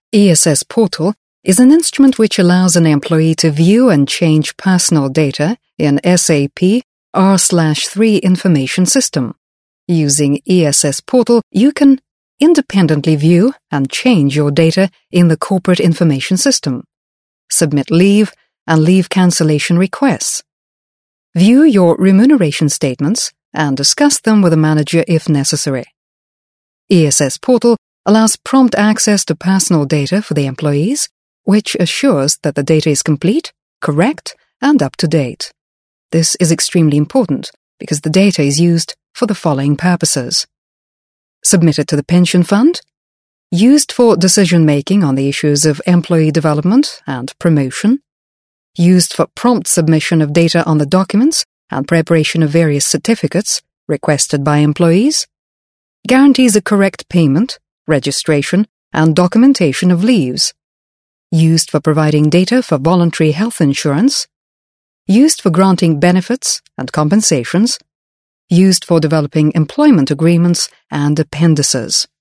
ESS Portal is an instrument which allows an employee to view and change personal data in SAP R/3 information system. Using ESS Portal, you can independently view and change your data in the corporate information system, submit leave and leave cancellation requests, view your remuneration statements, and discuss them with a manager if necessary. ESS Portal allows prompt access to personal data for the employees, which assures that the data is complete, correct, and up to date. This is extremely important because the data is used for the following purposes: submitted to the pension fund, used for decision-making on the issues of employee development and promotion, used for prompt submission of data on the documents and preparation of various certificates requested by employees, guarantees a correct payment, registration, and documentation of leaves, used for providing data for voluntary health insurance, used for granting benefits and compensations, used for developing employment agreements and appendices.